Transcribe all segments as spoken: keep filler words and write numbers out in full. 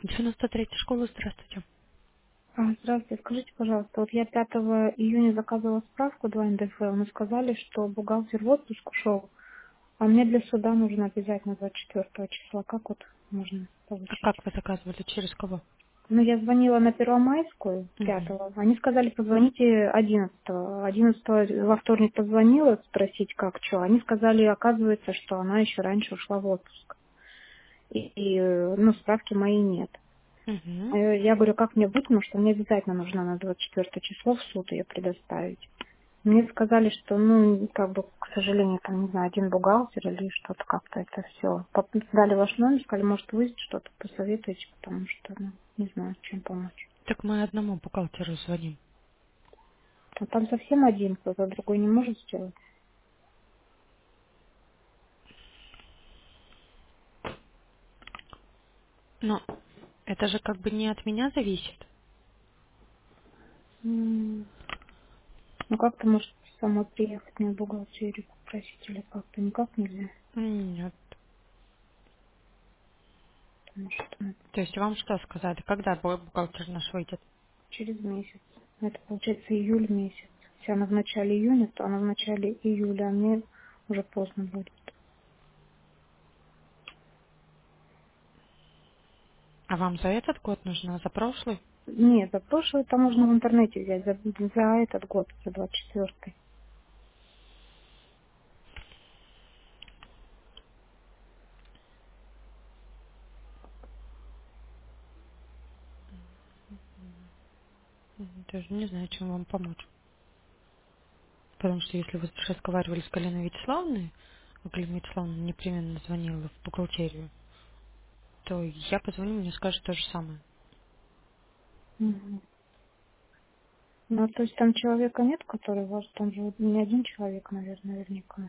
девяносто третья школа, здравствуйте. А, Здравствуйте, скажите, пожалуйста, вот я пятого июня заказывала справку два эн дэ эф, но сказали, что бухгалтер в отпуск ушел, а мне для суда нужно обязательно двадцать четвёртого числа. Как вот можно А получить? как вы заказывали? Через кого? Ну, я звонила на Первомайскую Угу. пятого. Они сказали, позвоните одиннадцатого. одиннадцатого во вторник позвонила спросить, как что. Они сказали, оказывается, что она еще раньше ушла в отпуск. И, и, э, ну, справки моей нет. Угу. Э, Я говорю, как мне быть, потому что мне обязательно нужно на двадцать четвёртое число в суд ее предоставить. Мне сказали, что, ну, как бы, к сожалению, там, не знаю, один бухгалтер или что-то как-то это все. Дали ваш номер, сказали, может, вы что-то посоветуете, потому что, ну, не знаю, чем помочь. Так мы одному бухгалтеру звоним. А там совсем один, кто-то другой не может сделать. Но это же как бы не от меня зависит. М, Ну, как-то, может, сама приехать на бухгалтерию попросить или как-то никак нельзя, Нет. потому что ну, То есть вам что сказали? Когда бу- бухгалтер наш выйдет? через месяц. Это, получается, июль месяц. Если она в начале июня, то она в начале июля, а мне уже поздно будет. А вам за этот год нужно, а за прошлый? Нет, за прошлый там можно в интернете взять, за, за этот год, за двадцать четвёртый. М, Даже не знаю, чем вам помочь. Потому что если вы разговаривали с Галиной Вячеславовной, а Галина Вячеславовна непременно звонила в бухгалтерию, то я позвоню, мне скажут то же самое. Мгм. Ну, то есть там человека нет, который вас, там же вот не один человек, наверное, наверняка.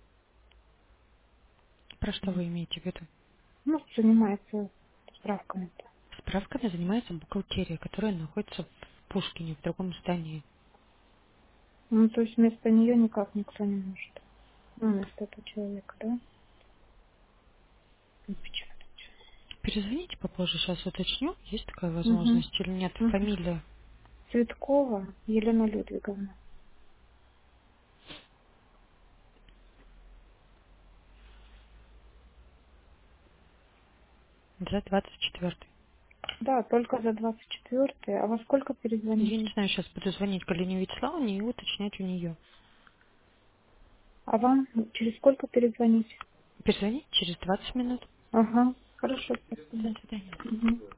Про что М. вы имеете в виду? Ну, занимается справками-то. Справками занимается бухгалтерия, которая находится в Пушкине, в другом здании. Ну, то есть вместо нее никак никто не может. Ну, вместо этого человека, да? Напечатать. Перезвоните попозже, сейчас уточню, есть такая Угу. возможность или нет. Угу. Фамилия Цветкова Елена Людвиговна. за двадцать четвертый. Да, только за двадцать четвёртый. А во сколько Я перезвонить? не знаю, сейчас буду звонить Галине Вячеславовне и уточнять у нее. А вам через сколько перезвонить? Перезвонить через двадцать минут. Ага, хорошо, До спасибо. свидания. Мгм.